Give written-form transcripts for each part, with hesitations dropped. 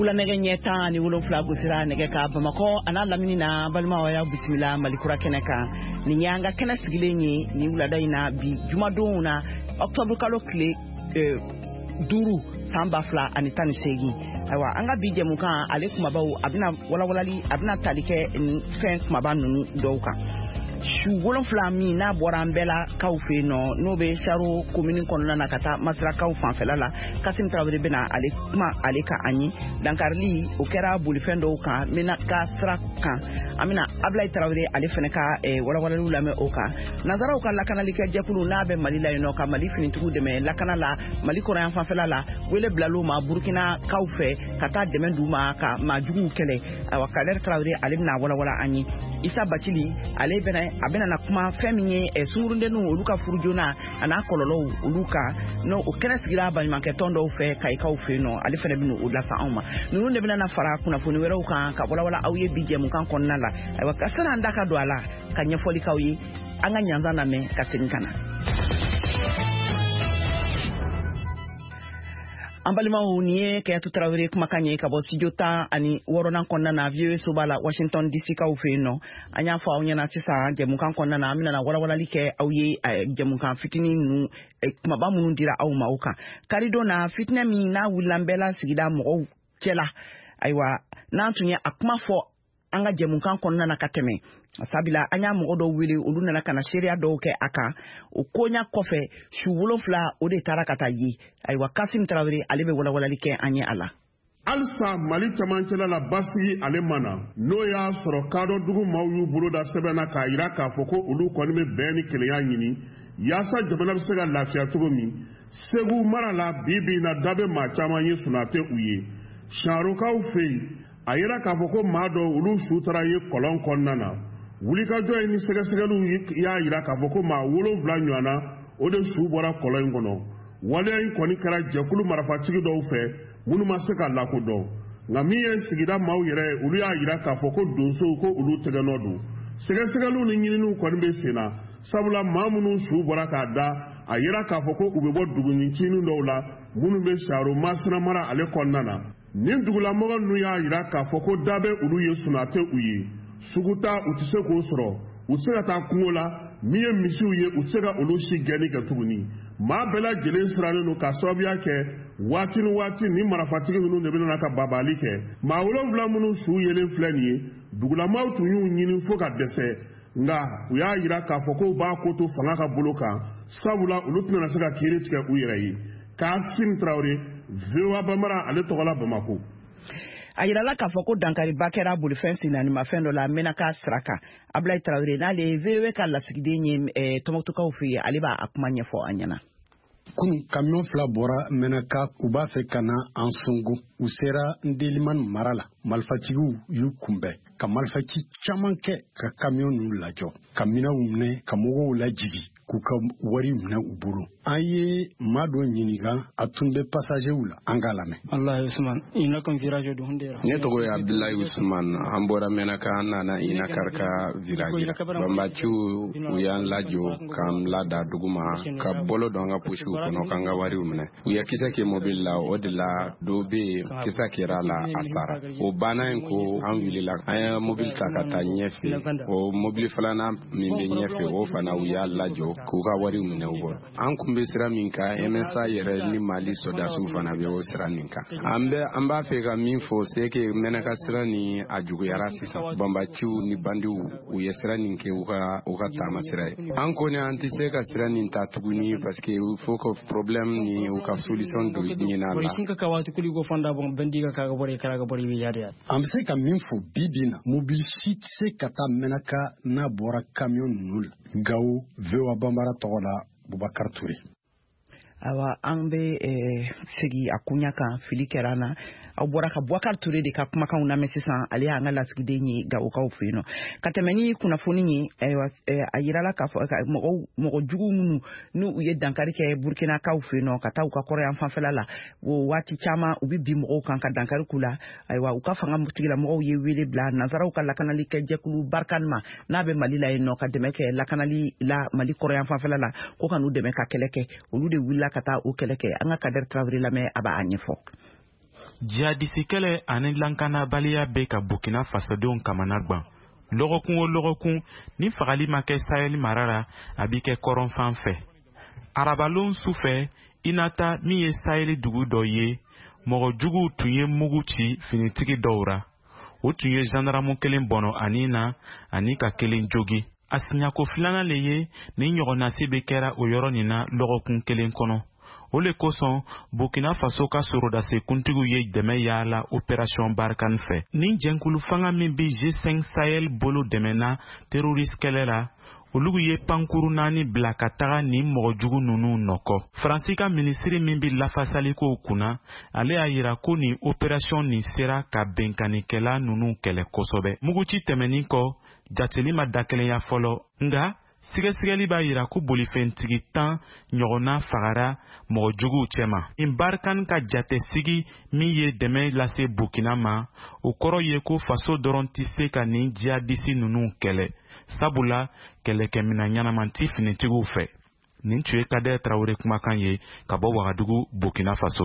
wula nege nyeta ni wulo fla gusira nege ka Bamako ana lamini na balma waya bismillah malikura keneka ni nyanga kena sigilenyi ni wula daina bi jumadona October kalo kle duru samba fla anitani segi awa anga bije muka ale kuma bawo abina walawalali abina talike ni fen kuma banu doka shu wolon flami na borambela kaufe no be sharo commune kono na kata masra kau fanfela la kasim travere bena ale kuma ale ka anyi dankarli okera bulifendo ka mena ka sra ka amina ablay travere ale feneka walawalalu lame oka nazara oka la kanali ke jekulu na be malila ino ka mali fini tugu de me la kanala mali kono fanfela la wele blalo ma burkina kaufe kata demendu ma ka majugu kele awakaler travere ale na walawala anyi isa bachili ale bena abena na kuma feminye surunde no oluka furujona ana kololo oluka no okena sigira abanyama ke tondo fe kai ka ofe no ale fere binu odlasa anma no ne bena na fara kuna foni wera uka ka wala awye bije mu kan konnala ay wakasana ndaka do ala kanya foli kawyi anga nyanza na me kasinkana ambalima uniye ke tutrawere kuma kanye ka bosi jota ani worona konna na vieux sobala Washington DC ka ufeno anya fa onya na tisa je mukan konna na amina na wala like awye je mukan fitini nu kuma ba mu ndira aw mauka karido na fitna mi na wulambela sigida mo chela aiwa na tunye akuma fo anga je mukan konna na kateme sabila anya mo do wili uluna na kana sheria do ke aka ukonya kofe shuwulo fla ode tarakata yi aiwa Kasim Traoré alebe wala like anya ala alsa mali chamancela la basi alemana no ya soro kado dugu mawu buro da sebena ka iraka foko ulu koni me beni keleya nyini yasa jamana bisega lafia togomi segu marala bibi na dabe ma chamanye sunate uye sharuka ufei ayira ka foko mado ulu sutara ye kolon konnana wulika joy ni segasegelu ya ira ka foko ma wolo blanyana ode su bora kolon ngono wale ay koni kara jakulu marafatigi do fe munu maseka lakodo ngamiye sigida mawire ulu ya ira ka foko donso ko ulu teganodu segasegelu ni nyinu koni be sena sabula mamunu su bora ka da ayira ka foko ubebo dugunyi chinu dola munu be sharo masna mara ale konnana nin dugula mogo nu ya ira ka foko dabe ulu yesunate uyi suguta utise ko soro utse ta kumola miye misiu ye utse ga oloshi gani ka tuguni ma bela jelen sirane no ka sobia ke wati ni marafatigi no ne bena ka babali ke ma wolo vla munu su yelen flani dugula mautu yu nyini foka dese nga uya yira ka foko ba ko to fanga ka boloka sabula ulutna na saka kiriti ka uyirayi Kasim Traoré vewa bamara ale togola Bamako ayirala ka foko dankari bakera bulfensi na ni mafendo la menaka sraka Ablay Traoré na le vewe ka la sigide nye tomotuka ufi aliba akumanye fo anyana kunu camion fla bora menaka uba fe kana ansungu usera ndeliman marala malfatigu yukumbe ka malfati chamanke ka camion nu lajo kamina umne kamogo la jigi ku ka wari umne ubulu aye mado nyiniga atunde passager ula angalame Allah Usman ina kon village do hundera ne to go Abdullahi Usman ambora menaka nana ina karka village bambachu uyan lajo kam lada duguma ka bolo donga pushu kono kanga wari umne uya kisa ke mobile la odila dobe kisa ke rala asara o bana ko anvilila aya mobile takata nyefe o mobile falana mimbe nyefe o fana uya lajo ko ka wari umne ubo an kumbe sira minka emesa yere ni mali soda su fana be o sira minka amba fe ga minfo seke menaka sira ni ajugo yara sisa bambachu ni bandu uya sira ninke uka tama sira an ko ne anti seka sira ni tatuguni parce que il faut que problème ni uka solution do ni na la sinka ka watu kuli go fanda bon bendiga ka ga bori kala ga bori wi yade am seka minfo bibina mobile shit seka menaka na bora camion nul gawo vewa bambara togola Boubacar Touré awa ambe segi akunya kan filikerana abora ka Boubacar Touré de ka kuma kan na mesisa ali anga lasgide ni ga uka ofino katemeni kuna foni ni ayirala ka mo jugu munu nu uye dankari ke Burkina ka ofino kata uka kore an fanfela wo wati chama ubi bi mo kan ka dankari kula aywa uka fanga mutigila mo ye wele bla nazara uka la kanali ke jekulu barkanma na be malila eno ka demeke la kanali la mali kore an fanfela la ko kanu demeka keleke olu de willa kata o keleke anga Kader Traoré la me aba anyefo jihadisi kɛlɛ ani lankanabaliya bɛ ka Burkina Fasodenw kamana gwan. Lɔgɔkun o lɔgɔkun ni fagali ma kɛ Sahel mara la a bɛ kɛ kɔrɔnfan fɛ. Arabalon su fɛ Inata min ye Sahel dugu dɔ ye mɔgɔ juguw tun ye mugu ci finitigi dɔw ra. O tun ye gendarme kelen bɔnɔ ani na ani ka kelen jogi. A siɲako filanan le ye ni ɲɔgɔnnasi bɛ kɛra o yɔrɔ nin na lɔgɔkun kelen kɔnɔ. O le kosɔn Burkina Faso ka sorodase kuntigiw ye dɛmɛ yaala opération Barkhane fɛ. Ni jɛnkulu fanga min bi G5 Sahel bolo dɛmɛna terroriste kɛlɛ la, olugu ye pankuru 4 bila ka taga ni mɔgɔ jugu ninnu nɔkɔ. Faransi ka minisiri min bi lafasaliko kunna, ale y'a yira ko ni opération nin sera ka bɛnkanikɛla ninnu kɛlɛ kosɛbɛ. Muguci tɛmɛnin kɔ, jateli ma dakelenya fɔlɔ, nga sigasɛgɛli b'a yira ko bolifɛntigi 10 ɲɔgɔnna fagara mɔgɔ juguw cɛma. Barkhane ka jatesigi min ye dɛmɛ lase Burkina ma, o kɔrɔ ye ko faso dɔrɔn tɛ se ka nin jihadisi ninnu kɛlɛ. Sabula kɛlɛkɛmina ɲanaman ti finitigiw fɛ. Nin tun ye Kader Traoré kumakan ye ka bɔ Wagadugu, Burkina Faso.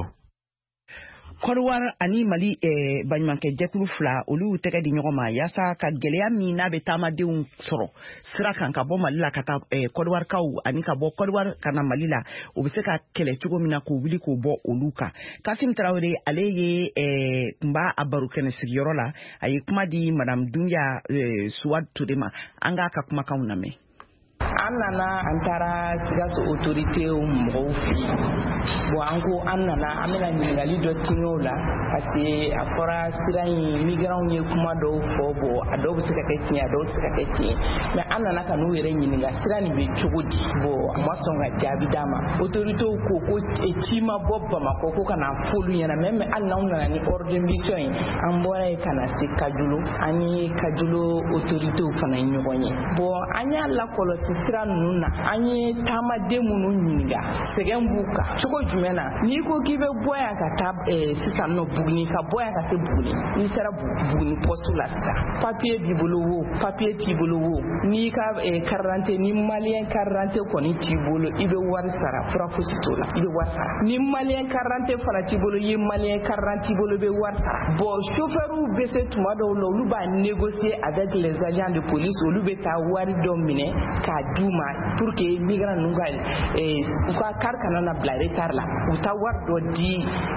Kodowar ani Mali baɲumankɛ jɛkulu fila olu tɛgɛ di ɲɔgɔn ma yaasa ka gɛlɛya min n'a bɛ taamadenw sɔrɔ sira kan ka bɔ Mali la ka taa Kodowarkaw ani ka bɔ Kodowar ka na Mali la o bɛ se ka kɛlɛ cogo min na k'o wuli k'o bɔ olu kan. Kasim Traoré ale ye kun b'a a barokɛnɛ sigiyɔrɔ la a ye kuma di Madame Doumbia Souad Touré ma an k'a ka kumakanw lamɛn. An nana an taara Sikaso autorité mɔgɔw fɛ bon an ko an nana an bɛna ɲininkali dɔ tiŋɛ la parce que a fɔra sira in migrants ye kuma dɔw fɔ bon a dɔw bɛ se ka kɛ tiɲɛ a dɔw tɛ se ka kɛ tiɲɛ mais an nana ka n'u yɛrɛ ɲininka sira nin bɛ cogo di bon a ma sɔn ka jaabi d'a ma autorités ko ci ma bɔ Bamako ko ka na f'olu ɲɛna mais hali n'anw nana ni ordre de mission ye an bɔra yen ka na se Kajolo an ye Kajolo autorités fana ɲɔgɔn ye bon an y'a lakɔlɔsi sira ninnu na an ye taamaden minnu ɲininka sɛgɛn b'u kan cogo jumɛn na n'i ko k'i bɛ bɔ yan ka taa sisan nɔ Buguni ka bɔ yan ka se Buguni n'i sera Buguni poste la sisan papier b'i bolo wo papier t'i bolo wo n'i ka carte d'identité ni malien carte d'identité kɔni t'i bolo i bɛ wari sara fura fosi t'o la i bɛ wari sara ni malien carte d'identité fana t'i bolo i ye malien carte d'identité t'i bolo i bɛ wari sara bon chauffeurs bɛ se tuma dɔw la olu b'a négocier avec les agents de police olu bɛ taa wari dɔ minɛ k'a d'u ma pour que migrants ninnu ka u ka carte kana na bila retard la u taa wari dɔ di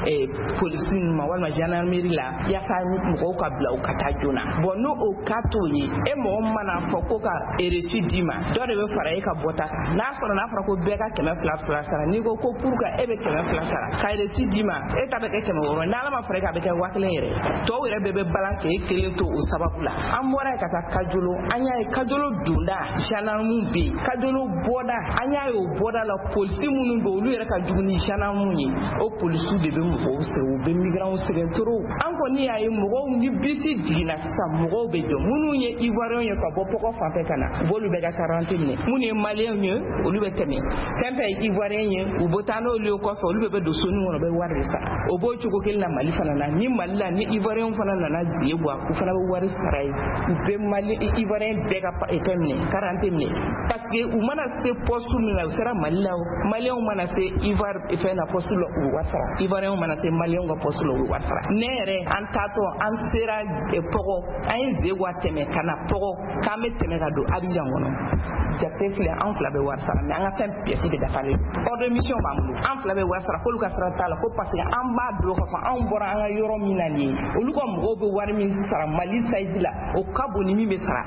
polisi ninnu ma walima gendarmerie la yaasa mɔgɔw ka bila u ka taa joona bon n'o o cas t'o ye e mɔgɔ mana fɔ ko ka reçu d'i ma dɔ de bɛ fara e ka bɔta kan n'a fɔra ko bɛɛ ka 200 sara n'i ko pour que e bɛ 200 sara ka reçu d'i ma e ta bɛ kɛ 100 n'Ala ma fara e kan a bɛ kɛ 1000 yɛrɛ tɔw yɛrɛ bɛɛ bɛ balan kɛ e kelen to o sababu la an bɔra ka taa Kajolo an y'a ye Kajolo donda gendarme bɛ yen Kajolo bɔda an y'a ye o bɔda la polisi minnu bɛ olu yɛrɛ ka jugu ni gendarme ye o polisiw de bɛ mɔgɔw sɛgɛn u bɛ migrants sɛgɛn trop an kɔni y'a ye mɔgɔw ni bisi jiginna sisan mɔgɔw bɛ jɔ minnu ye ivoiriens ye ka bɔ Pɔgɔ fanfɛ ka na u b'olu bɛɛ ka carte d'identité minɛ minnu ye maliens ye olu bɛ tɛmɛ fɛn fɛn ye ivoirien ye u bɛ taa n'olu ye kɔfɛ olu bɛɛ bɛ don soni kɔnɔ u bɛ wari de sara o b'o cogo kelen na Mali fana na ni Mali la ni ivoiriens fana nana zie bɔ u fana bɛ wari sara ye u bɛ ivoiriens bɛɛ ka fɛn minɛ carte d'identité minɛ parce que u mana se poste min na u sera Mali la o maliens mana se Ivoire fɛn na poste la u wari sara ivoiriens mana se maliens ka poste la u wari sara ne yɛrɛ an taatɔ an sera Pɔgɔ an ye zie bɔ tɛmɛ ka na Pɔgɔ k'an bɛ tɛmɛ ka don Abidjan kɔnɔ jate filɛ an fila bɛ wari sara mais an ka fɛn pièce de dafalen ordre de mission b'an bolo an fila bɛ wari sara k'olu ka sara t'a la ko parce que an b'a dɔn k'a fɔ anw bɔra an ka yɔrɔ min na nin ye olu ka mɔgɔw bɛ wari min sara Mali size la o ka bon ni min bɛ sara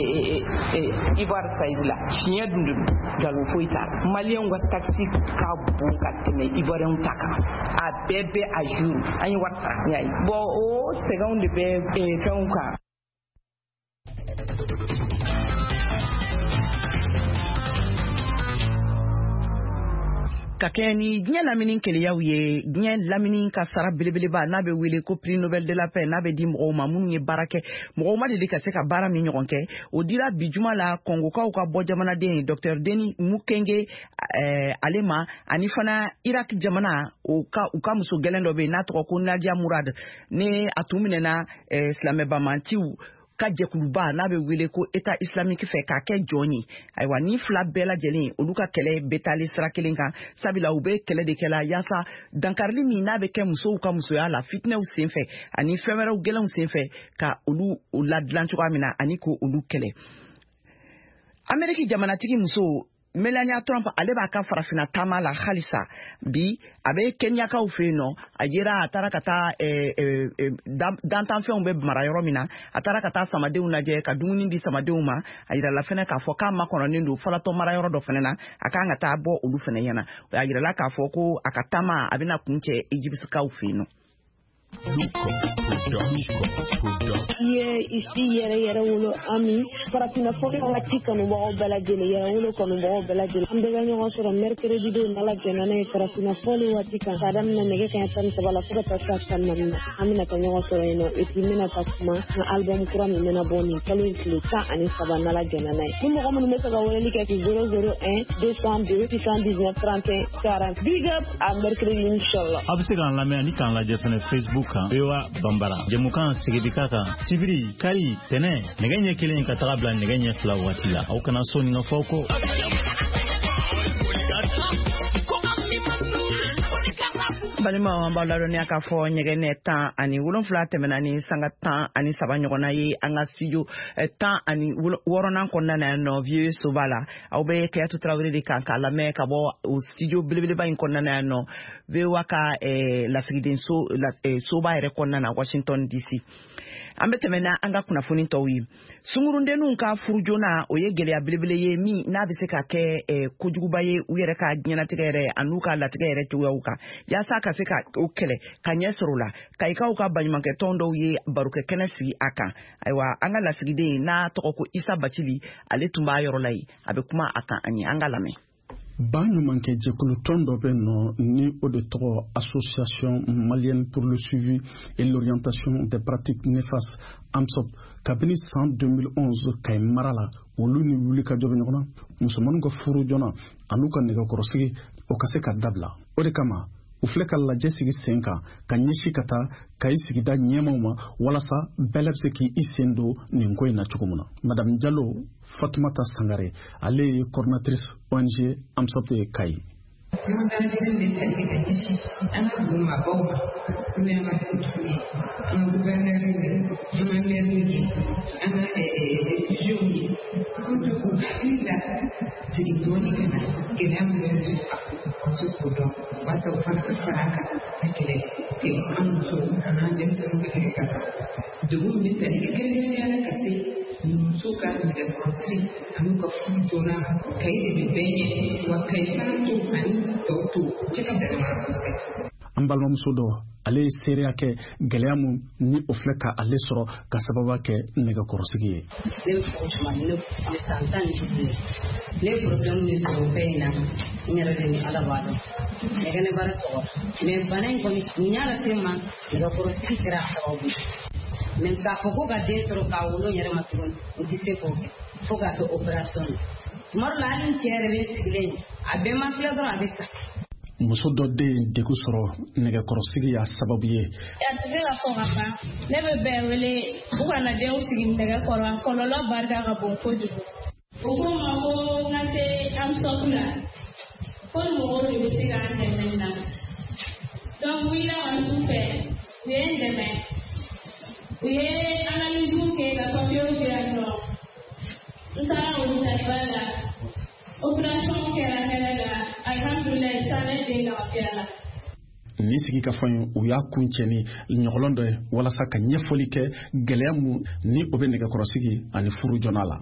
Ivoire size la tiɲɛ dun de don nkalon foyi t'a la Maliens ka taxi ka bon ka tɛmɛ Ivoiriens ta kan a bɛɛ bɛ à jour an ye wari sara y'a ye bon o sɛgɛnw de bɛ fɛnw kan. Ka kɛ ni diɲɛ lamini keleyaw ye diɲɛ lamini ka sara belebeleba n'a bɛ wele ko prix Nobel de la paix n'a bɛ di mɔgɔw ma minnu ye baara kɛ mɔgɔw ma deli ka se ka baara min ɲɔgɔn kɛ o dira bi juma la Kongokaw ka bɔ jamanaden Dr Denis Mukwege ale ma ani fana Irak jamana u ka muso gɛlɛn dɔ bɛ yen n'a tɔgɔ ko Nadia Mourad ne a tun minɛna silamɛbamanciw ka jɛkuluba n'a bɛ wele ko État islamique fɛ k'a kɛ jɔn ye ayiwa ni fila bɛɛ lajɛlen olu ka kɛlɛ bɛ taali sira kelen kan sabula u bɛ kɛlɛ de kɛla yaasa dankarili min n'a bɛ kɛ musow ka musoya la fitinɛw senfɛ ani fɛn wɛrɛw gɛlɛnw senfɛ ka olu ladilan cogoya min na ani ko olu kɛlɛ Amérique jamanatigi muso Melania Trump ale b'a ka farafina taama la halisa bi a bɛ Kenyakaw fɛ yen nɔ a yera a taara ka taa dantanfɛnw bɛ mara yɔrɔ min na a taara ka taa samadenw lajɛ ka dumuni di samadenw ma a yirala fɛnɛ k'a fɔ k'a makɔnɔnen don fɔlɔtɔ mara yɔrɔ dɔ fɛnɛ na a kan ka taa bɔ olu fɛnɛ ɲɛna a yirala k'a fɔ ko a ka taama a bɛna kun cɛ Egyptikaw fɛ yen nɔ isi yɛrɛ wolo ami farafina fɔkɛ waati kanubagaw bɛɛ lajɛlen yɛrɛ wolo kanubagaw bɛɛ lajɛlen an bɛɛ ka ɲɔgɔn sɔrɔ mercredi don n'Ala jɛna n'a ye farafina fɔli waati kan k'a daminɛ nɛgɛ kanɲɛ 13 la fo ka taa se a tan naani ma an bɛna ka ɲɔgɔn sɔrɔ yen nɔ et puis n bɛna ka kuma n ka album kura min bɛna bɔ nin kalo in tile 13 n'Ala jɛna n'a ye ni mɔgɔ minnu bɛ fɛ ka weleli kɛ 001 202 619 31 40 big up à mercredi inchallah a bɛ se k'an lamɛn ani k'an lajɛ fɛnɛ Facebook kan VOA Bambara jɛmukan segedika kan sibiri kari tɛnɛ nɛgɛ ɲɛ kelen ka taga bila nɛgɛ ɲɛ fila waati la aw kana sɔn nin ka fɔ ko balimaw an b'aw ladɔnniya k'a fɔ ɲɛgɛnɛ 17 tɛmɛna ni sanga 13 ɲɔgɔnna ye an ka studio 16nan kɔnɔna na yan nɔ vieux soba la aw bɛ Kayatu Tarawele de kan k'a lamɛn ka bɔ o studio belebeleba in kɔnɔna na yan nɔ VOA ka lasigiden soba yɛrɛ kɔnɔna na Washington DC an bɛ tɛmɛ an ka kunnafoni tɔw ye sungurundenninw ka furu joona o ye gɛlɛya belebele ye min n'a bɛ se ka kɛ kojuguba ye u yɛrɛ ka diɲɛnatigɛ yɛrɛ an'u ka latigɛ yɛrɛ cogoyaw kan yaasa ka se ka o kɛlɛ ka ɲɛ sɔrɔ o la kayikaw ka baɲumankɛ tɔn dɔw ye barokɛ kɛnɛ sigi a kan ayiwa an ka lasigiden n'a tɔgɔ ko Isa Bacili ale tun b'a yɔrɔ la yen a bɛ kuma a kan an ye an ka lamɛn baɲumankɛ jɛkulu tɔn dɔ bɛ nɔ ni o de tɔgɔ Association malienne pour le suivi et l'orientation des pratiques néfastes AMSOP kabini san 2011 Kayi mara la olu ni wuli ka jɔ bɛ ɲɔgɔn na musomanninw ka furu joona an'u ka nɛgɛkɔrɔsigi o ka se ka dabila o de kama u filɛ ka lajɛ sigi sen kan ka ɲɛsi ka taa Kayi sigida ɲɛmaw ma walasa bɛɛ bɛ se k'i sen don nin ko in na cogo min na Madame Diallo Fatumata Sangare ale ye coordinatrice ONG AMSOP ye Kayi an balimamuso dɔ ale ye seereya kɛ gɛlɛya mun ni o filɛ ka ale sɔrɔ ka sababa kɛ nɛgɛkɔrɔsigi ye ne problème ni sɔrɔ fɛn in na n yɛrɛ de ni Ala b'a dɔn nɛgɛnɛ baara sɔrɔ mais bana in kɔni n y'a lase n ma nɛgɛkɔrɔsigi kɛra a sababu ye mais k'a fɔ ko ka den sɔrɔ k'a wolo n yɛrɛ ma tuguni n tɛ se k'o kɛ fo k'a kɛ opération ye tuma dɔ la hali n cɛ yɛrɛ bɛ sigilen a bɛɛ ma filɛ dɔrɔn a bɛ kasi muso dɔ den degun sɔrɔ nɛgɛkɔrɔsigi y'a sababu ye a tɛ se ka fɔ ka ban ne bɛ bɛɛ wele u kana denw sigi nɛgɛkɔrɔ a kɔlɔlɔ barika ka bon kojugu u ko n ma ko n ka se AMSOP la ko mɔgɔw de bɛ se k'an dɛmɛ nin na donc n wulila ka su fɛ u ye n dɛmɛ u ye analyse kɛ ka papiers di yan nɔ n taara olu ta sira la opération kɛra hɛrɛ la alhamdulilayi sisan ne den lafiya la ni sigi ka fɔ u y'a kun cɛ ni ɲɔgɔlɔn dɔ ye walasa ka ɲɛfɔli kɛ gɛlɛya mun ni o bɛ nɛgɛkɔrɔsigi ani furu joona la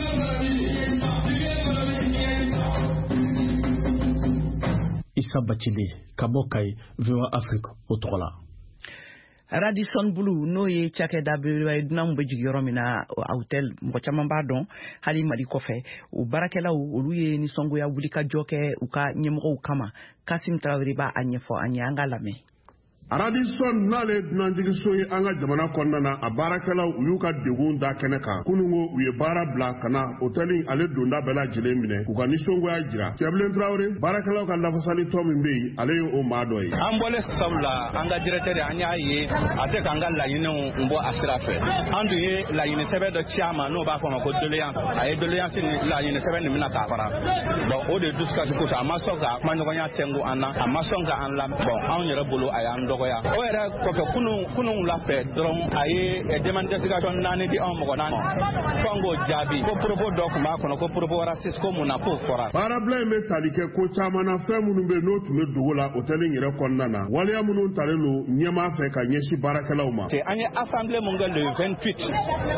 Isa Bacili ka bɔ Kayi VOA Afrique o tɔgɔ la Radisson Blu n'o ye cakɛda belebeleba ye dunanw bɛ jigi yɔrɔ min na hôtel mɔgɔ caman b'a dɔn hali Mali kɔfɛ u baarakɛlaw olu ye nisɔngoya wulikajɔ kɛ u ka ɲɛmɔgɔw kama Kasim Tarawele b'a ɲɛfɔ an ye an ka lamɛn Aradison n'ale dunanjigi so ye an ka jamana kɔnɔna na a baarakɛlaw u y'u ka degun da kɛnɛ kan kunungo u ye baara bila ka na hôtel ale donda bɛɛ lajɛlen minɛ k'u ka nisɔngoya jira Cɛbilen Traoré baarakɛlaw ka lafasali tɔ min bɛ yen ale ye o maa dɔ ye. An bɔlen sabula an ka directeur an y'a ye a tɛ k'an ka laɲiniw bɔ a sira fɛ an dun ye laɲini sɛbɛn dɔ ci a ma n'o b'a fɔ ma ko doléance a ye doléance ni laɲini sɛbɛn nin bɛna k'a fara bon o de dusukasi kosɔn a ma sɔn ka kuma ɲɔgɔnya tɛnku an na a ma sɔn ka an lamɛn bon anw yɛrɛ bolo a y'an dɔgɔya o yɛrɛ kɔfɛ kunun wula fɛ dɔrɔn a ye demande d'explication 4 di anw mɔgɔ 4 fo an k'o jaabi ko propos dɔ tun b'a kɔnɔ ko propos raciste ko mun na k'o fɔra. Baarabila in bɛ tali kɛ ko caman na fɛn minnu bɛ n'o tun bɛ dogo la hôtel in yɛrɛ kɔnɔna na waleya minnu talen don ɲɛmaa fɛ ka ɲɛsin baarakɛlaw ma. An ye assemblée mun kɛ le 28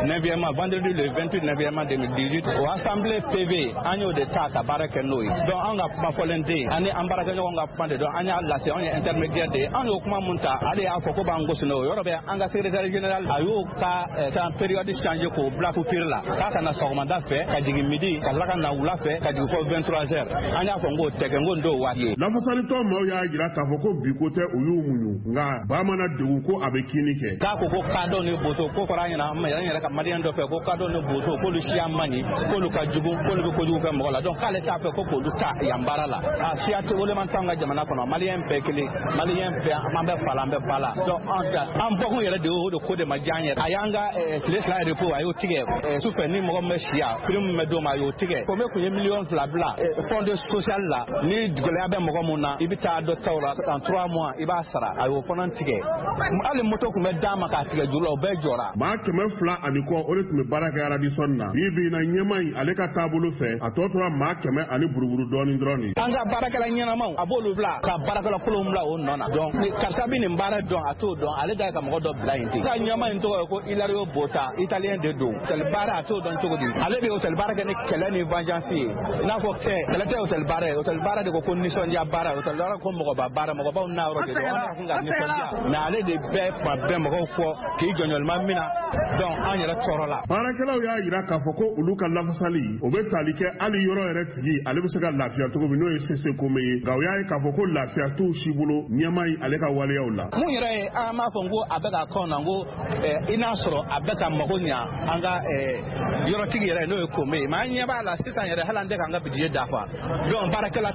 9e vendredi le 28 9e 2018 o assemblée PV an y'o de ta ka baara kɛ n'o ye donc an ka kuma fɔlen tɛ an ni an baarakɛɲɔgɔn ka kuma de don an y'a lase an ye intermédiaire de ye an y'o kuma mun ta ale y'a fɔ ko b'an gosi n'o yɔrɔ bɛ an ka secrétaire général a y'o ka période changer k'o bila coupure la k'a ka na sɔgɔmada fɛ ka jigin midi ka tila ka na wula fɛ ka jigin fɔ 23h an y'a fɔ n k'o tɛ kɛ n ko n t'o waati ye. Lafasalitɔ maaw y'a jira k'a fɔ ko bi ko tɛ u y'u muɲu nka ba mana degun ko a bɛ kini kɛ. K'a ko kadɔ ni boso ko fɔra an ɲɛna an yɛrɛ ka maliyɛn dɔ fɛ ko kadɔ ni boso k'olu siya man ɲi k'olu ka jugu k'olu bɛ kojugu kɛ mɔgɔ la donc k'ale t'a fɛ ko k'olu ta yan baara la a siya tɛ waleman t'an ka jamana kɔnɔ maliyɛn bɛɛ kelen maliyɛn bɛɛ an bɛ fa la an bɛ ba la donc an bɔkun yɛrɛ de y'o de ko de ma diya an yɛrɛ a y'an ka tile 2 repos a y'o tigɛ sufɛ ni mɔgɔ min bɛ siya prime min bɛ d'o ma a y'o tigɛ ko kun ye miliyɔn 2 bila fond social la ni gɛlɛya bɛ mɔgɔ mun na i bɛ taa dɔ ta o la en 3 mois i b'a sara a y'o fana tigɛ hali moto kun bɛ d'a ma k'a tigɛ juru la o bɛɛ jɔra. Maa 200 kɔ o de tun bɛ baara kɛ Radisson na bi na ɲɛmaa in ale ka taabolo fɛ a tɔ tora maa 100 buruburu dɔɔni dɔrɔn de. An ka baarakɛla ɲɛnamaw a b'olu bila ka baarakɛla kolonw bila o nɔ na donc karisa bɛ nin baara dɔn a t'o dɔn ale da ka mɔgɔ dɔ bila yen ten ka ɲɛmaa in tɔgɔ ye ko Hilario Bota italien de don hôtel baara a t'o dɔn cogo di ale bɛ hôtel baara kɛ ni kɛlɛ ni vengeance ye n'a fɔ kɛlɛ tɛ hôtel baara ye hôtel baara de ko nisɔndiya baara hôtel baara ko mɔgɔba baara mɔgɔbaw n'a yɔrɔ de don an ka kun ka nisɔndiya mais ale de bɛɛ kuma bɛɛ mɔgɔw kɔ k'i jɔnjɔlima min na donc an yɛrɛ tɔɔrɔ la. Baarakɛlaw y'a jira k'a fɔ ko olu ka lafasali o bɛ tali kɛ hali yɔrɔ yɛrɛ tigi ale bɛ se ka lafiya cogo min n'o ye Sese Kome ye nka o y'a ye k'a fɔ ko lafiya t'u si bolo ɲɛmaa in ale ka waleyaw la. Mun yɛrɛ ye an b'a fɔ n ko a bɛ ka kɔn na n ko i n'a sɔrɔ a bɛ ka mago ɲa an ka yɔrɔtigi yɛrɛ n'o ye Kome ye mais an ɲɛ b'a la sisan yɛrɛ hali an tɛ k'an ka budget dafa donc baarakɛla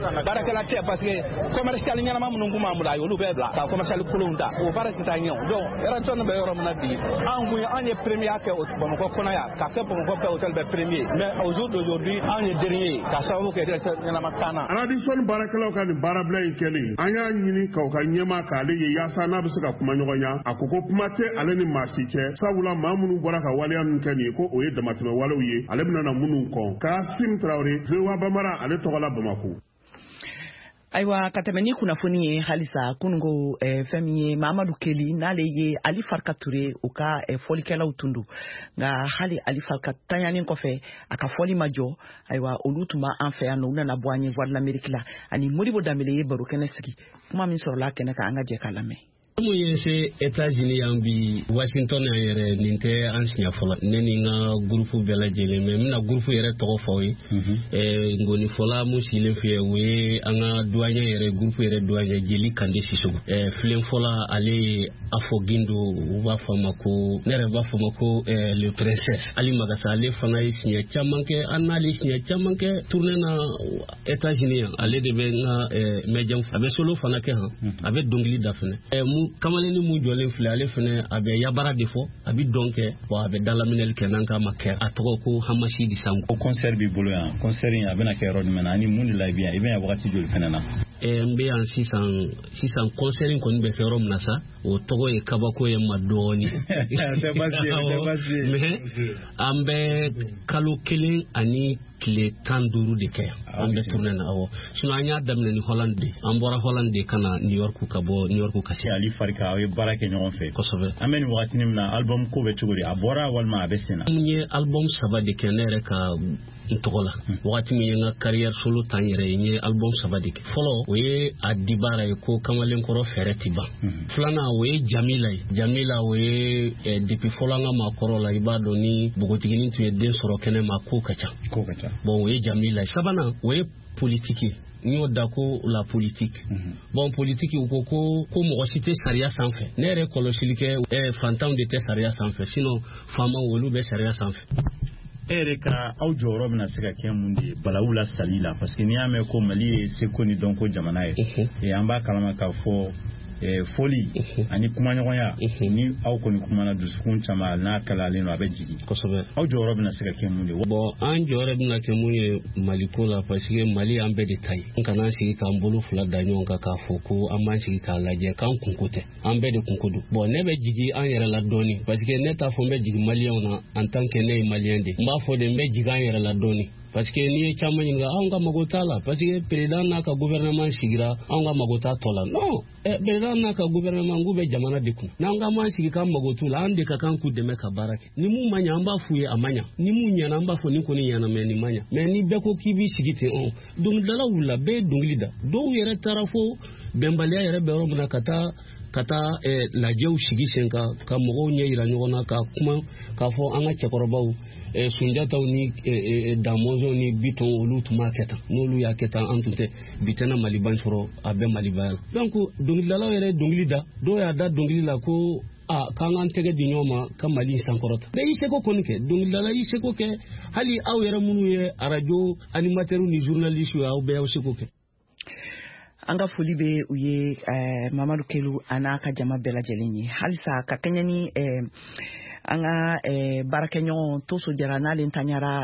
tɛ parce que commercial ɲɛnama minnu kun b'an bolo a y'olu bɛɛ bila ka commercial kolonw ta o baara tɛ taa ɲɛ o donc Radisson bɛ yɔrɔ min na bi an ye premier kɛ Bamakɔ kɔnɔ yan k'a kɛ Bamakɔ bɛɛ hôtel bɛɛ premier mais au jour d'aujourd'hui an ye dernier ka sababu kɛ ɲɛnama tan na. Radisson baarakɛlaw ka nin baarabila in kɛlen an y'a ɲini k'aw ka ɲɛmaa k'ale ye yaasa n'a bɛ se ka kuma ɲɔgɔnya a ko kuma tɛ ale ni maa si cɛ sabula maa minnu bɔra ka waleya ninnu kɛ nin ye ko o ye damatɛmɛ walew ye ale bɛna na minnu kɔn Kasim Traoré VOA Bambara ale tɔgɔ la Bamako. Ayiwa ka tɛmɛ ni kunnafoni ye halisa kunungo fɛn min ye Mamadu Keli n'ale ye Ali Farka Ture u ka fɔlikɛlaw tundu nka hali Ali Farka tanyanin kɔfɛ a ka fɔli ma jɔ ayiwa olu tun b'an fɛ yan nɔ u nana bɔ an ye Voix de l'Amérique la ani Modibo Dambele ye baro kɛnɛ sigi kuma min sɔrɔla kɛnɛ kan an ka jɛ k'a lamɛn. Mun ye se États-Unis yan bi Washington yan yɛrɛ nin tɛ an siɲɛ fɔlɔ ne ni n ka groupe bɛɛ lajɛlen mais n bɛna groupe yɛrɛ tɔgɔ fɔ aw ye ngoni fɔla mun sigilen filɛ o ye an ka doyen yɛrɛ groupe yɛrɛ doyen Jeli Kande Sissogo filen fɔla ale Afo Gindo u b'a fɔ a ma ko ne yɛrɛ b'a fɔ a ma ko le princesse Ali Magasa ale fana ye siɲɛ caman kɛ an n'ale siɲɛ caman kɛ tournée na États-Unis yan ale de bɛ n ka médium a bɛ solo fana kɛ han a bɛ dɔnkili da fana kamalen ni mun jɔlen filɛ ale fana a bɛ yabara de fɔ a bɛ dɔn kɛ wa a bɛ dalaminɛli kɛ n'an k'a ma kɛ a tɔgɔ ko Hamasi Disango. O concert b'i bolo yan concert in a bɛna kɛ yɔrɔ jumɛn na ani mun de la i bɛ yan i bɛ yan wagati joli fana na. N bɛ yan sisan concert in kɔni bɛ kɛ yɔrɔ min na sa o tɔgɔ ye kabako ye ma dɔɔni mais an bɛ kalo 1 ani tile 15 de kɛ an bɛ tournée na awɔ sinon an y'a daminɛ ni Hollande de an bɔra Hollande de ka na New York ka bɔ New York ka se Ali Farka aw ye baara kɛ ɲɔgɔn fɛ kosɛbɛ an bɛ nin wagati min na album ko bɛ cogo di a bɔra walima a bɛ sen na. N ye album 3 de kɛ ne yɛrɛ ka n tɔgɔ la wagati min ye n ka carrière solo tan yɛrɛ ye n ye album 3 de kɛ fɔlɔ o ye a dibara ye ko kamalenkɔrɔ fɛrɛ ti ban filanan o ye Jamila o ye depuis fɔlɔ an ka maakɔrɔ la i b'a dɔn ni bogotiginin tun ye den sɔrɔ kɛnɛ ma ko ka ca bon o ye Jamila sabanan o ye politique n'yo da ko la politique bon politique ko ko mo cité sariya sanfɛ ne yɛrɛ kɔlɔsili kɛ fantanw de tɛ sariya sanfɛ sinon faamaw olu bɛ sariya sanfɛ. Ere ka aw jɔyɔrɔ bɛna se ka kɛ mun de ye balawu la sali la parce que n'i y'a mɛn ko Mali ye seko ni dɔnko jamana ye an b'a kalama k'a fɔ foli ani kumaɲɔgɔnya ni aw kɔni kumana dusukun caman n'a kalalen don a bɛ jigin kosɛbɛ aw jɔyɔrɔ bɛna se ka kɛ mun de ye. Bon an jɔyɔrɔ bɛna kɛ mun ye Mali ko la parce que Mali an bɛɛ de ta ye an kana sigi k'an bolo fila da ɲɔgɔn kan k'a fɔ ko an b'an sigi k'a lajɛ k'an kunko tɛ an bɛɛ de kunko don. Bon ne bɛ jigin an yɛrɛ la dɔɔni parce que ne t'a fɔ n bɛ jigin maliyɛnw na en tant que ne ye maliyɛn de n b'a fɔ de n bɛ jigin an yɛrɛ la dɔɔni parce que n'i ye caman ɲininka anw ka mago t'a la parce que président n'a ka gouvernement sigira anw ka mago t'a tɔ la non président n'a ka gouvernement k'u bɛ jamana de kun n'an ka m'an sigi k'an mago t'u la an de ka kan k'u dɛmɛ ka baara kɛ ni mun ma ɲɛ an b'a f'u ye a ma ɲɛ ni mun ɲɛna an b'a fɔ ni kɔni ɲɛna mais nin ma ɲɛ mais ni bɛɛ ko k'i b'i sigi ten dɔnkilidala wulila bɛɛ ye dɔnkili da dɔw yɛrɛ taara fo bɛnbaliya yɛrɛ bɛ yɔrɔ min na ka taa lajɛw sigi sen kan ka mɔgɔw ɲɛ yira ɲɔgɔn na ka kuma k'a fɔ an ka cɛkɔrɔbaw Sunjataw ni Damɔzɔn ni Bitɔn olu tun b'a kɛ tan n'olu y'a kɛ tan an tun tɛ bi tɛna Maliban sɔrɔ a bɛ Malibaya la donc dɔnkilidalaw yɛrɛ dɔnkili da dɔw y'a da dɔnkili la ko k'an k'an tɛgɛ di ɲɔgɔn ma ka Mali sankɔrɔta bɛɛ y'i seko kɔni kɛ dɔnkilidala y'i seko kɛ hali aw yɛrɛ minnu ye radio animateurs ni journalistes ye aw bɛɛ y'aw seko kɛ. An ka foli bɛ u ye Mamadu Kelu a n'a ka jama bɛɛ lajɛlen ye halisa ka kɛɲɛ ni an ka baarakɛɲɔgɔn Toso Jara n'ale ntanyara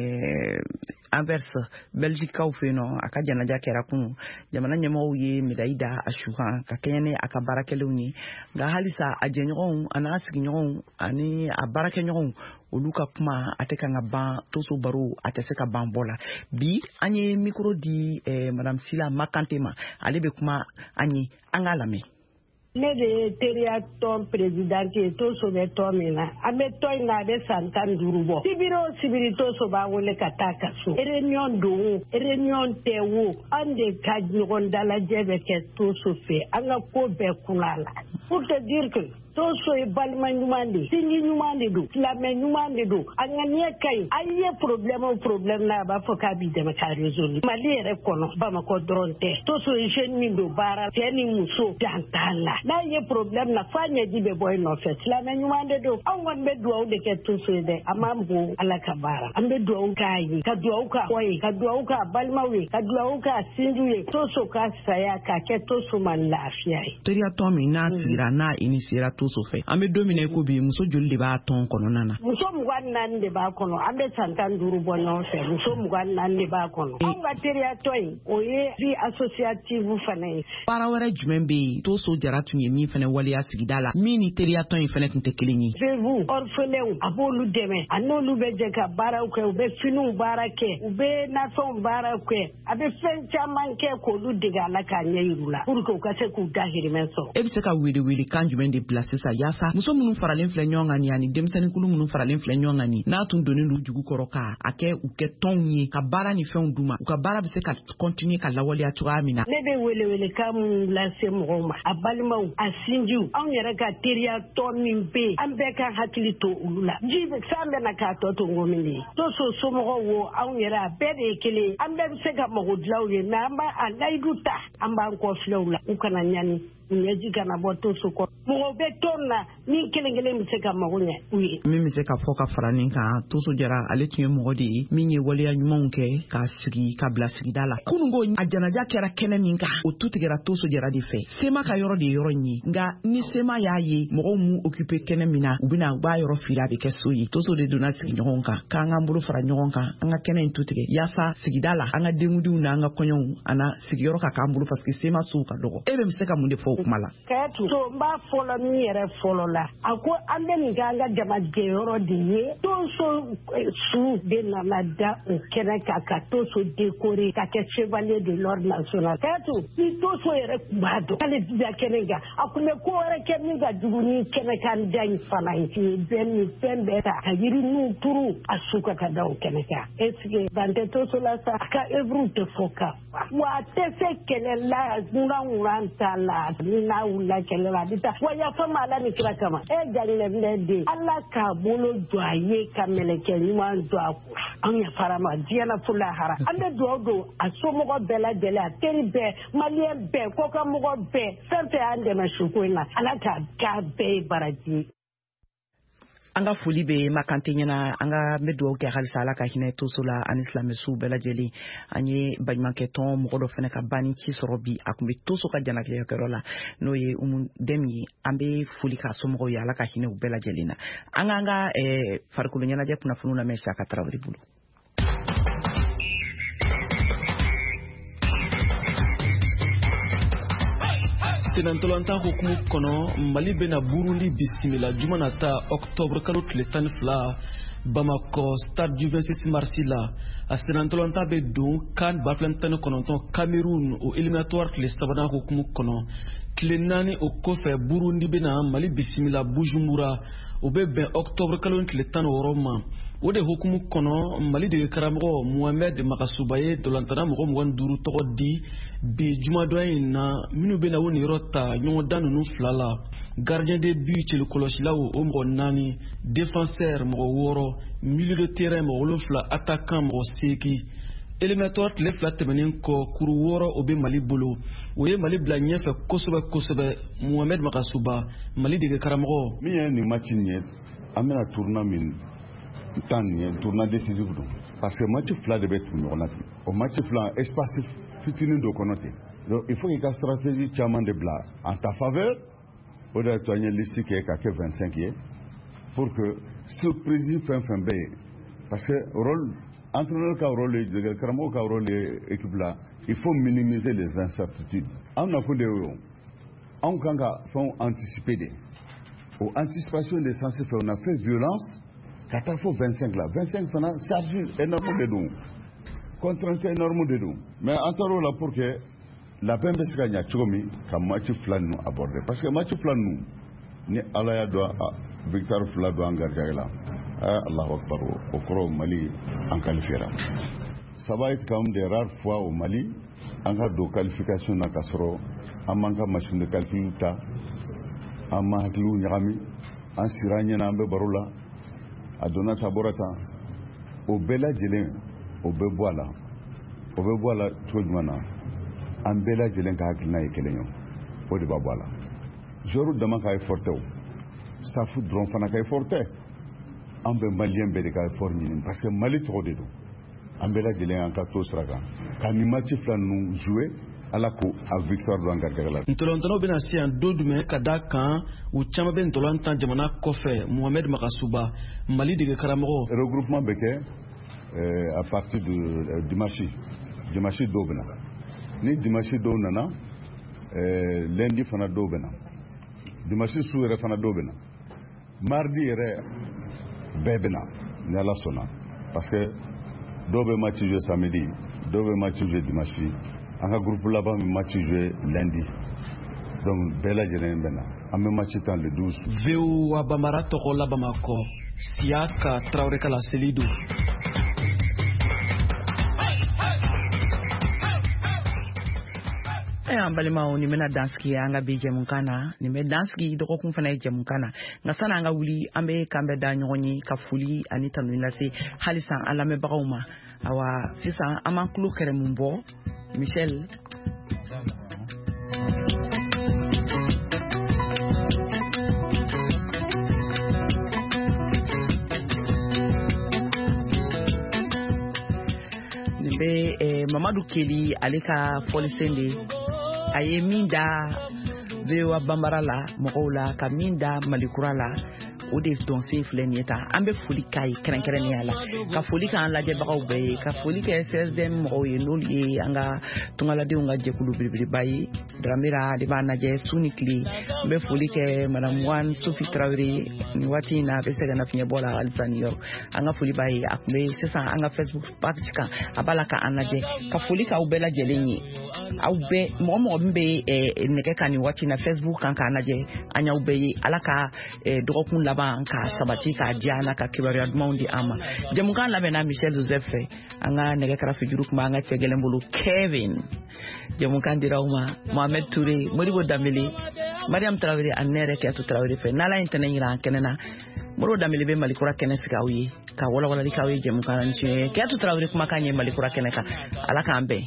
Anvers Belgicaw fɛ yen nɔ a ka janaja kɛra kunun jamana ɲɛmɔgɔw ye médaille da a su kan ka kɛɲɛ ni a ka baarakɛlenw ye nka halisa a jɛɲɔgɔnw a n'a sigiɲɔgɔnw ani a baarakɛɲɔgɔnw olu ka kuma a tɛ kan ka ban Toso baro a tɛ se ka ban bɔ la bi an ye micro di Madame Sila Makante ma ale bɛ kuma an ye an k'a lamɛn. Ne de ye teriya tɔn présidente ye Toso bɛ tɔn min na an bɛ tɔn in na a bɛ san 15 bɔ sibiri o sibiri Toso b'a wele ka taa kaso réunion don o réunion tɛ o an de ka ɲɔgɔn dalajɛ bɛ kɛ Toso fɛ an ka ko bɛɛ kula la pour te dire que Toso ye balima ɲuman de sinji ɲuman de don silamɛ ɲuman de don a ŋaniya ka ɲi a ye problème na a b'a fɔ k'a b'i dɛmɛ ka résoudre Mali yɛrɛ kɔnɔ Bamakɔ dɔrɔn tɛ Toso ye jeune min don baara cɛ ni muso dan t'a la n'a ye problème na f'a ɲɛji bɛ bɔ i nɔfɛ silamɛ ɲuman de don anw kɔni bɛ dugawu de kɛ Toso ye dɛ a ma bon Ala ka baara an bɛ dugawu k'a ye ka dugawu k'a kɔ ye ka dugawu k'a balimaw ye ka dugawu k'a sinjiw ye Toso ka saya k'a kɛ Toso ma lafiya ye. Teriya tɔn min n'a sigira n'a initiera Toso fɛ an bɛ don min na ko bi muso joli de b'a tɔn kɔnɔna na. Muso 24 de b'a kɔnɔ an bɛ san 15 bɔ ɲɔgɔn fɛ muso 24 de b'a kɔnɔ anw ka teriya tɔn in o ye vie associative fana ye. Baara wɛrɛ jumɛn bɛ yen Toso Jara tun ye min fana waleya sigida la min ni teriya tɔn in fana tun tɛ kelen ye. Veuves orphelins a b'olu dɛmɛ a n'olu bɛ jɛ ka baaraw kɛ u bɛ finiw baara kɛ u bɛ nafɛnw baara kɛ a bɛ fɛn caman kɛ k'olu dege a la k'a ɲɛ yiru la pour que u ka se k'u dahirimɛ sɔrɔ. E bɛ se ka wele kan jumɛn de bila sisan yaasa muso minnu faralen filɛ ɲɔgɔn kan ni ani denmisɛnninkulu minnu faralen filɛ ɲɔgɔn kan ni n'a tun donnen don jugu kɔrɔ ka a kɛ u kɛ tɔnw ye ka baara ni fɛnw d'u ma u ka baara bɛ se ka continuer ka lawaleya cogoya min na. Ne bɛ welewelekan min lase mɔgɔw ma a balimaw a sinjiw anw yɛrɛ ka teriya tɔn min bɛ yen an bɛɛ ka hakili to olu la ji san bɛna k'a tɔ to ngo min de ye Toso somɔgɔw wo anw yɛrɛ a bɛɛ de ye kelen ye an bɛɛ bɛ se ka mago dilanw ye mais an b'a a layidu ta an b'an kɔfilɛ u la u kana ɲani ɲɛji kana bɔ Toso kɔrɔ mɔgɔw bɛ tɔn na min kelen kelen bɛ se ka mago ɲɛ u ye. Min bɛ se ka fɔ ka fara nin kan Toso Jara ale tun ye mɔgɔ de ye min ye waleya ɲumanw kɛ k'a sigi ka bila sigida la kunungo a janaja kɛra kɛnɛ min kan o tu tigɛra Toso Jara de fɛ Sema ka yɔrɔ de ye yɔrɔ in ye nka ni Sema y'a ye mɔgɔw m'u occuper kɛnɛ min na u b'a yɔrɔ fili a bɛ kɛ so ye Toso de donna sigi ɲɔgɔn kan k'an k'an bolo fara ɲɔgɔn kan an ka kɛnɛ in tu tigɛ yaasa sigida la an ka denkudiw n'an ka kɔɲɔw an na sigiyɔrɔ ka k'an bolo parce que Sema sow ka dɔgɔ e bɛ se ka mun de fɔ o kuma la. So n b'a fɔlɔ min yɛrɛ fɔlɔ la a ko an bɛ nin kɛ an ka jamajɛyɔrɔ de ye Toso su de nana da o kɛnɛ kan ka Toso décorer ka kɛ chevalier de l'ordre national kɛtu ni Toso yɛrɛ tun b'a dɔn k'ale dida kɛnɛ kan a tun bɛ ko wɛrɛ kɛ min ka jugu ni kɛnɛ kan da in fana ye bɛn ni fɛn bɛɛ ta ka yiriniw turu a su ka da o kɛnɛ kan est ce que dan tɛ Toso la sa a ka œuvre tɛ fɔ ka wa a tɛ se kɛlɛ la ŋuran t'a la ni n'a wulila kɛlɛ la a bɛ taa wa yafa ma Ala ni kira kama jagɛlɛn den Ala k'a bolo don a ye ka mɛlɛkɛ ɲuman don a kun an yafara ma diɲɛna fo lahara an bɛ dugawu don a somɔgɔ bɛɛ lajɛlen a teri bɛɛ maliyɛn bɛɛ kɔkanmɔgɔ bɛɛ fɛn fɛn y'an dɛmɛ suko in na Ala k'a k'a bɛɛ ye baraji ye. An ka foli bɛ Makante ɲɛna an ka bɛ dugawu kɛ halisa Ala ka hinɛ Toso la ani silamɛsuw bɛɛ lajɛlen an ye baɲumankɛ tɔn mɔgɔ dɔ fana ka banni ci sɔrɔ bi a kun bɛ Toso ka janatigɛyɔrɔ la n'o ye Umu Dɛmu ye an bɛ foli k'a somɔgɔw ye Ala ka hinɛ u bɛɛ lajɛlen na an k'an ka farikolo ɲɛnajɛ kunnafoniw lamɛn Saka Tarawele bolo. Senantolantan hukumu kɔnɔ Mali bɛna Burundi bisimila juma nata octobre kalo tile 12 Bamako stade du 26 mars la a senantolantan bɛ don CAN 2019 Cameroun o éliminatoire tile 3 hukumu kɔnɔ tile 4 o kɔfɛ Burundi bɛna Mali bisimila Bujumbura o bɛ bɛn octobre kalo tile 16 ma o de hukumu kɔnɔ Mali de karamɔgɔ Mohamed Makasuba ye dolantana mɔgɔ 25 tɔgɔ di bi jumadon in na minnu bɛna o niyɔrɔ ta ɲɔgɔn dan ninnu 2 la gardien de but cɛlikɔlɔsilaw o mɔgɔ 4 défenseur mɔgɔ 6 milieu de terrain mɔgɔ 7 attaquant mɔgɔ 8 éliminatoire tile 2 tɛmɛnen kɔ kuru 6 o bɛ Mali bolo o ye Mali bila ɲɛfɛ kosɛbɛ Mohamed Makasuba Mali de karamɔgɔ min ye nin match nin ye an bɛna tournoi min tan nin ye tournoi décisif don parce que match 2 de bɛ tugu ɲɔgɔn na ten o match 2 espace fitinin dɔ kɔnɔ ten donc il faut que ka stratégie caman de bila en ta faveur o de y'a to an ye liste kɛ ka kɛ 25 ye pour que surprise fɛn fɛn bɛ yen parce que rôle entraîneur ka rôle ye karamɔgɔ ka rôle ye équipe la il faut minimiser les incertitudes an nakun de y'o anw kan ka fɛnw anticiper de o anticipation de censé faire on a fait violence ka taa fo 25 la 25 fana charge énorme de don contrainte énorme de don mais an taar'o la pour que labɛn bɛ se ka ɲa cogo min ka match 2 ninnu aborder parce que match 2 ninnu ni Ala y'a dɔn victoire 2 don an garijɛgɛ la Allahu Akbar o kɔrɔ Mali an qualifiera ça va être comme des rares fois au Mali an ka don qualification na ka sɔrɔ an m'an ka machine de calcul ta an ma hakiliw ɲagami an sira an ɲɛna an bɛ baro la a donna ta bɔra tan o bɛɛ lajɛlen o bɛ bɔ a la cogo jumɛn na an bɛɛ lajɛlen ka hakilina ye kelen ye o de b'a bɔ a la joueur dama ka effort tɛ o staff dɔrɔn fana ka effort tɛ an bɛ maliyɛn bɛɛ de ka effort ɲini parce que Mali tɔgɔ de don an bɛɛ lajɛlen an ka to sira kan ka nin match 2 ninnu jouer Ala ko a victoire don an garijɛgɛ la. Ntɔlɔntɔlaw bɛna se yan don jumɛn ka da kan u caman bɛ ntɔlɔntan jamana kɔfɛ Mohamed Makasuba Mali dege karamɔgɔ. Regroupement bɛ kɛ à partir de dimanche dɔw bɛ na ni dimanche dɔw nana lundi fana dɔw bɛ na dimanche su yɛrɛ fana dɔw bɛ na mardi yɛrɛ bɛɛ bɛ na ni Ala sɔnna parce que dɔw bɛ match jouer samedi dɔw bɛ match jouer dimanche an ka groupe laban bɛ match jouer lundi donc bɛɛ lajɛlen bɛ na an bɛ match tan le 12. VOA Bambara tɔgɔ la Bamakɔ Siaka Traoré Kala Selidu. An balimaw ni bɛna dansigi an ka bi jɛmukan na nin bɛ dansigi dɔgɔkun fana ye jɛmukan na nka sani an ka wuli an bɛ kan bɛ da ɲɔgɔn ye ka foli ani tanuni lase halisa an lamɛnbagaw ma awa sisan an b'an tulo kɛrɛ mun bɔ Michel. Nin bɛ Mamadu Keli ale ka fɔlisen de a ye min da VOA Bambara la mɔgɔw la ka min da Malikura la o de dɔnsen filɛ nin ye tan an bɛ foli k'a ye kɛrɛnkɛrɛnnenya la ka foli k'an lajɛbagaw bɛɛ ye ka foli kɛ CSDM mɔgɔw ye n'olu ye an ka tungaladenw ka jɛkulu belebeleba ye Dramera de b'a lajɛ su ni tile n bɛ foli kɛ Madame Wan Sophie Traoré nin waati in na a bɛ se ka na fiɲɛbɔ la halisa New York an ka foli b'a ye a tun bɛ sisan an ka Facebook page kan a b'a la ka an lajɛ ka foli k'aw bɛɛ lajɛlen ye aw bɛɛ mɔgɔ min bɛ nɛgɛ kan nin waati in na Facebook kan k'an lajɛ an y'aw bɛɛ ye Ala ka dɔgɔkun laban laban ka sabati ka diana ka kibaruya dumanw di ama jamukan labena Michel Joseph anga nege karafi juru kuma anga tegelen bulu Kevin jamukan dirawma Mohamed Touré Modibo Dambélé Mariam Traoré anere ke atu Traoré fe nala intene ira kenena Modibo Dambélé be malikura kene sikawi ka wala wala likawi jamukan nche ke atu Traoré kuma kanye malikura kene ka ala kambe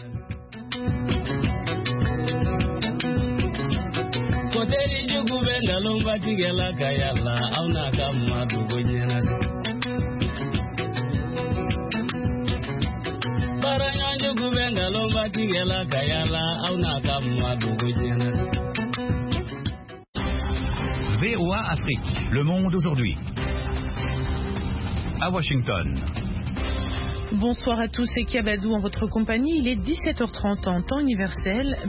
Koteri jugu benga lomba tigela kayala auna kama dugonyena Baranya jugu benga lomba tigela kayala auna kama dugonyena VOA Afrique, le monde aujourd'hui. À Washington. Bonsoir à tous, c'est Kiabadou en votre compagnie. Il est 17h30 en temps universel.